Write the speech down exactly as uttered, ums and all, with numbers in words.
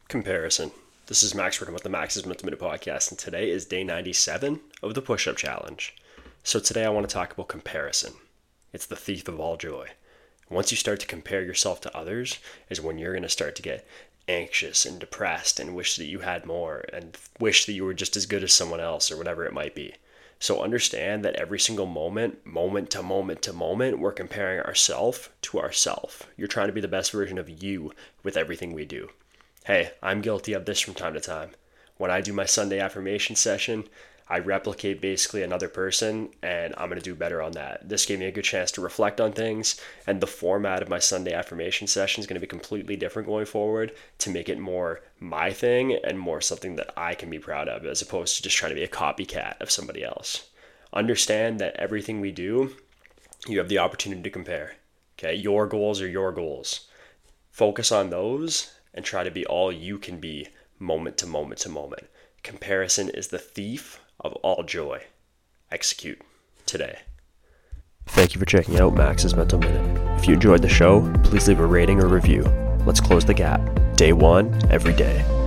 Comparison. This is Max working with the Max's Mental Minute podcast, and today is day ninety-seven of the push-up challenge. So today I want to talk about comparison. It's the thief of all joy. Once you start to compare yourself to others is when you're going to start to get anxious and depressed and wish that you had more and wish that you were just as good as someone else or whatever it might be. So understand that every single moment, moment to moment to moment, we're comparing ourselves to ourselves. You're trying to be the best version of you with everything we do. Hey, I'm guilty of this from time to time. When I do my Sunday affirmation session, I replicate basically another person, and I'm going to do better on that. This gave me a good chance to reflect on things, and the format of my Sunday affirmation session is going to be completely different going forward to make it more my thing and more something that I can be proud of, as opposed to just trying to be a copycat of somebody else. Understand that everything we do, you have the opportunity to compare. Okay, your goals are your goals. Focus on those and try to be all you can be moment to moment to moment. Comparison is the thief of all joy. Execute today. Thank you for checking out Max's Mental Minute. If you enjoyed the show, please leave a rating or review. Let's close the gap. Day one, every day.